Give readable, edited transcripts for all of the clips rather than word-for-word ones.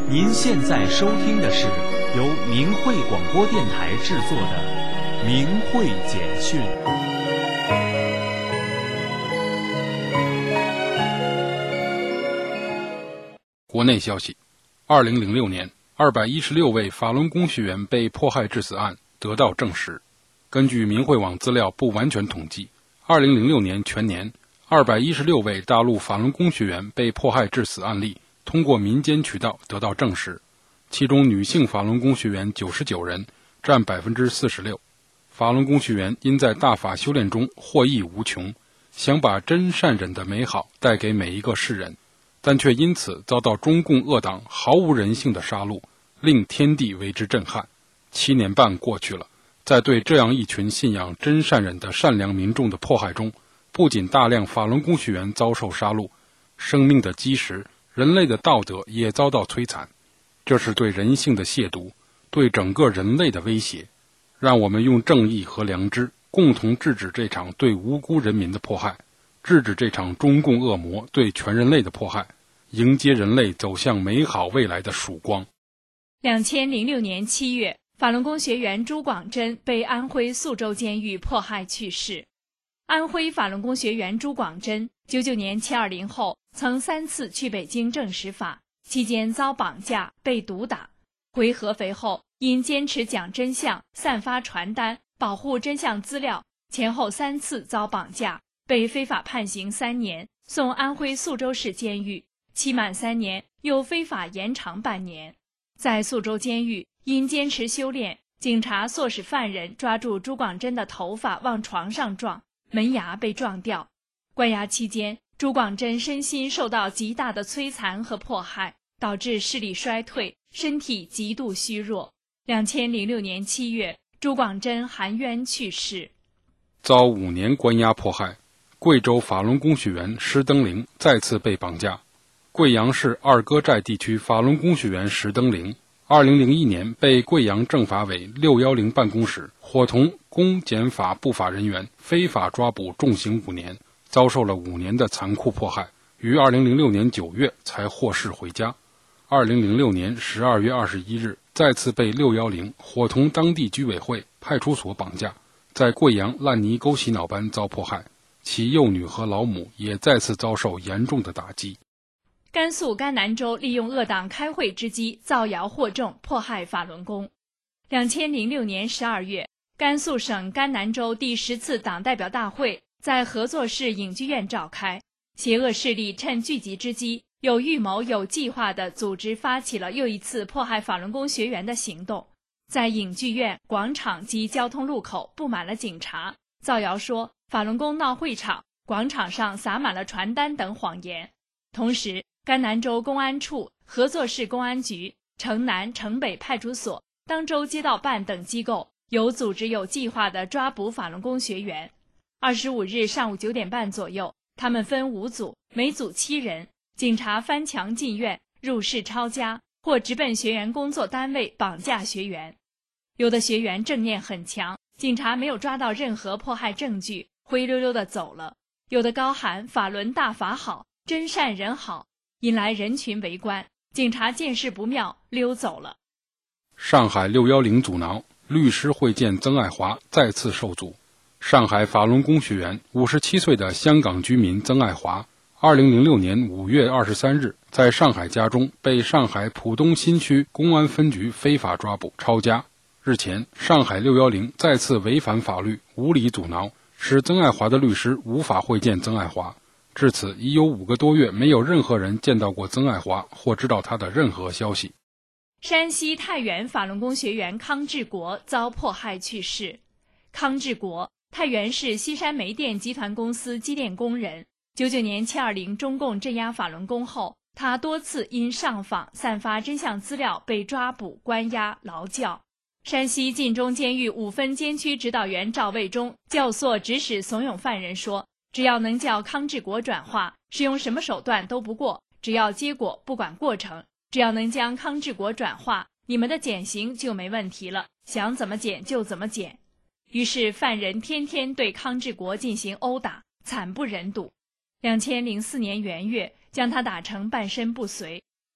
您现在收听的是由明慧广播电台制作的《明慧简讯》。 国内消息：2006年，216位法轮功学员被迫害致死案得到证实。根据明慧网资料不完全统计，2006年全年216位大陆法轮功学员被迫害致死案例通过民间渠道得到证实，其中女性法轮功学员99人，占46%。法轮功学员因在大法修炼中获益无穷，想把真善忍的美好带给每一个世人，但却因此遭到中共恶党毫无人性的杀戮，令天地为之震撼。7年半过去了，在对这样一群信仰真善忍的善良民众的迫害中，不仅大量法轮功学员遭受杀戮，生命的基石，人类的道德也遭到摧残。这是对人性的亵渎，对整个人类的威胁。让我们用正义和良知共同制止这场对无辜人民的迫害，制止这场中共恶魔对全人类的迫害，迎接人类走向美好未来的曙光。 2006年7月，法轮功学员朱广珍被安徽宿州监狱迫害去世。安徽法轮功学员朱广珍99年720后曾3次去北京证实法，期间遭绑架、被毒打。回合肥后，因坚持讲真相、散发传单、保护真相资料，前后3次遭绑架，被非法判刑3年，送安徽宿州市监狱，期满3年，又非法延长半年。在宿州监狱，因坚持修炼，警察唆使犯人抓住朱广珍的头发往床上撞，门牙被撞掉。关押期间，朱广珍身心受到极大的摧残和迫害，导致视力衰退，身体极度虚弱。2006年7月，朱广珍含冤去世。 遭5年关押迫害，贵州法轮功学员石登玲再次被绑架。贵阳市二哥寨地区法轮功学员石登玲2001年被贵阳政法委610办公室伙同公检法不法人员非法抓捕重刑5年，遭受了5年的残酷迫害，于2006年9月才获释回家。2006年12月21日，再次被610伙同当地居委会、派出所绑架，在贵阳烂泥沟洗脑班遭迫害，其幼女和老母也再次遭受严重的打击。 甘肃甘南州利用恶党开会之机造谣惑众，迫害法轮功。2006年12月，甘肃省甘南州第10次党代表大会在合作市影剧院召开，邪恶势力趁聚集之机，有预谋有计划地组织发起了又一次迫害法轮功学员的行动，在影剧院、广场及交通路口布满了警察，造谣说法轮功闹会场，广场上撒满了传单等谎言。同时，甘南州公安处、合作市公安局、城南、城北派出所、当州街道办等机构有组织有计划地抓捕法轮功学员。25日上午9点半左右，他们分5组，每组7人，警察翻墙进院，入室抄家，或直奔学员工作单位绑架学员。有的学员正念很强，警察没有抓到任何迫害证据，灰溜溜地走了。有的高喊法轮大法好，真善人好，引来人群围观，警察见势不妙，溜走了。 上海610阻挠，律师会见曾爱华再次受阻。上海法轮功学员57岁的香港居民曾爱华2006年5月23日在上海家中被上海浦东新区公安分局非法抓捕抄家。日前，上海610再次违反法律，无理阻挠，使曾爱华的律师无法会见曾爱华。至此已有5个多月没有任何人见到过曾爱华或知道他的任何消息。 山西太原法轮功学员康志国遭迫害去世。康志国，太原市西山煤电集团公司机电工人。99年720中共镇压法轮功后，他多次因上访、散发真相资料被抓捕、关押、劳教。山西晋中监狱5分监区指导员赵卫忠教唆指使怂恿犯人说，只要能叫康志国转化，使用什么手段都不过，只要结果不管过程，只要能将康志国转化，你们的减刑就没问题了，想怎么减就怎么减。于是犯人天天对康志国进行殴打，惨不忍睹。2004年元月，将他打成半身不遂。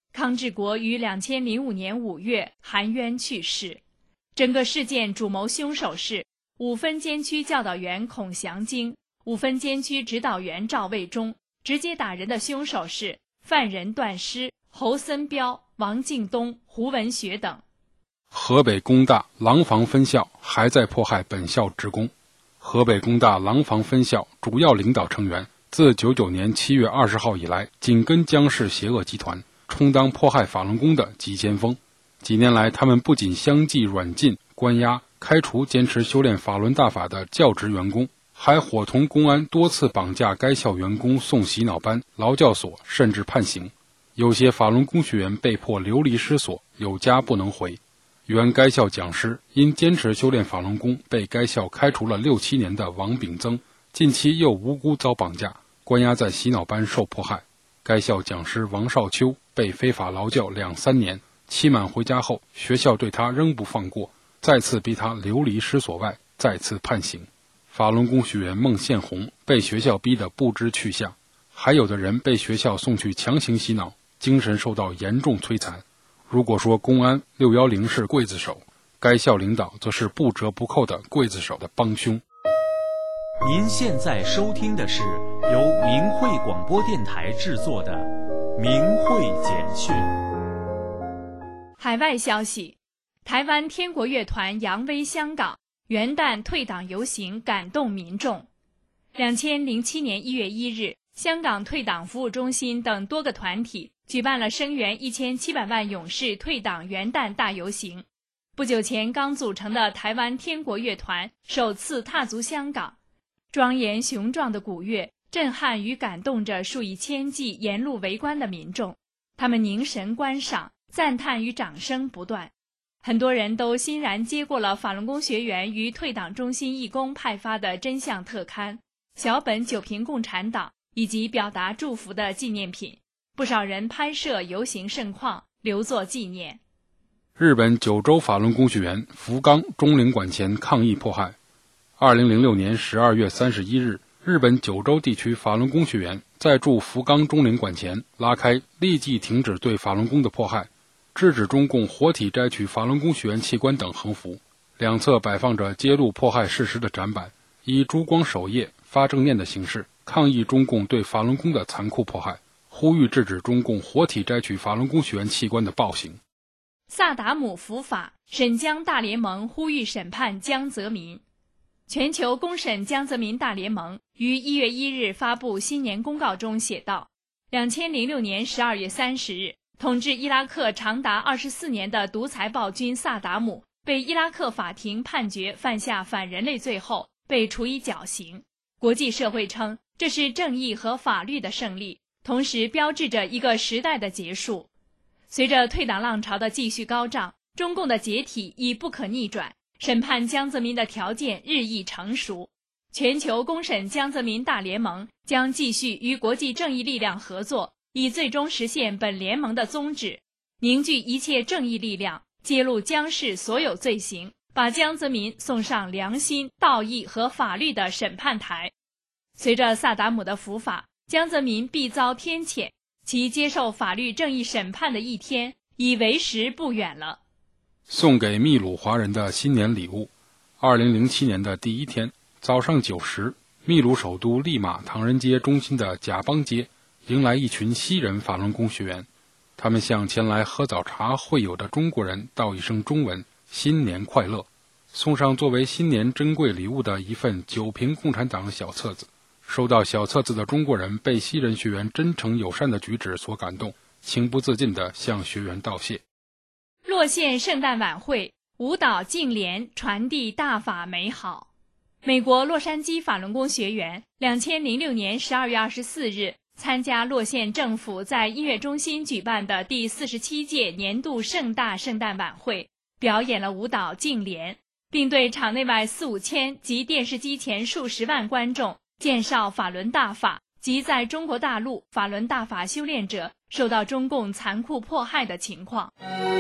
康志国于2005年5月含冤去世。整个事件主谋凶手是5分监区教导员孔祥京、5分监区指导员赵卫忠，直接打人的凶手是犯人段师、侯森彪、王敬东、胡文学等。 河北工大廊坊分校还在迫害本校职工。河北工大廊坊分校主要领导成员自99年7月20号以来，紧跟江氏邪恶集团，充当迫害法轮功的急先锋。几年来，他们不仅相继软禁、关押、开除坚持修炼法轮大法的教职员工，还伙同公安多次绑架该校员工送洗脑班、劳教所，甚至判刑。有些法轮功学员被迫流离失所，有家不能回。原该校讲师因坚持修炼法轮功被该校开除了6、7年的王炳增，近期又无辜遭绑架，关押在洗脑班受迫害。该校讲师王少秋被非法劳教2、3年，期满回家后，学校对他仍不放过，再次逼他流离失所外，再次判刑。法轮功学员孟宪红被学校逼得不知去向，还有的人被学校送去强行洗脑，精神受到严重摧残。如果说公安610是刽子手，该校领导则是不折不扣的刽子手的帮凶。 您现在收听的是由明慧广播电台制作的《明慧简讯》。 海外消息，台湾天国乐团扬威香港，元旦退党游行感动民众。2007年1月1日，香港退党服务中心等多个团体举办了声援1700万勇士退党元旦大游行。不久前刚组成的台湾天国乐团首次踏足香港，庄严雄壮的鼓乐震撼与感动着数以千计沿路围观的民众，他们凝神观赏，赞叹与掌声不断。很多人都欣然接过了法轮功学员与退党中心义工派发的真相特刊、小本九评共产党以及表达祝福的纪念品。不少人拍摄游行盛况，留作纪念。 日本九州法轮功学员福冈中领馆前抗议迫害。2006年12月31日，日本九州地区法轮功学员在驻福冈中领馆前拉开立即停止对法轮功的迫害，制止中共活体摘取法轮功学员器官等横幅，两侧摆放着揭露迫害事实的展板，以烛光守夜、发正念的形式抗议中共对法轮功的残酷迫害，呼吁制止中共活体摘取法轮功学员器官的暴行。 萨达姆伏法，沈江大联盟呼吁审判江泽民。全球公审江泽民大联盟于1月1日发布新年公告中写道：2006年12月30日，统治伊拉克长达24年的独裁暴君萨达姆被伊拉克法庭判决犯下反人类罪后，被处以绞刑。国际社会称这是正义和法律的胜利，同时标志着一个时代的结束。随着退党浪潮的继续高涨，中共的解体已不可逆转，审判江泽民的条件日益成熟。全球公审江泽民大联盟将继续与国际正义力量合作，以最终实现本联盟的宗旨，凝聚一切正义力量，揭露江氏所有罪行，把江泽民送上良心、道义和法律的审判台。随着萨达姆的伏法，江泽民必遭天谴，其接受法律正义审判的一天已为时不远了。 送给秘鲁华人的新年礼物。2007年的第一天早上9时，秘鲁首都利马唐人街中心的贾邦街迎来一群西人法轮功学员，他们向前来喝早茶会友的中国人道一声中文新年快乐，送上作为新年珍贵礼物的一份九评共产党小册子。收到小册子的中国人被西人学员真诚友善的举止所感动，情不自禁地向学员道谢。 洛县圣诞晚会，舞蹈净莲传递大法美好。美国洛杉矶法轮功学员2006年12月24日参加洛县政府在音乐中心举办的第47届年度盛大圣诞晚会，表演了舞蹈净莲，并对场内外4、5千及电视机前数十万观众介绍法轮大法及在中国大陆法轮大法修炼者受到中共残酷迫害的情况。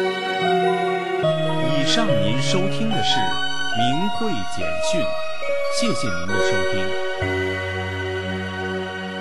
以上您收听的是明慧简讯，谢谢您的收听。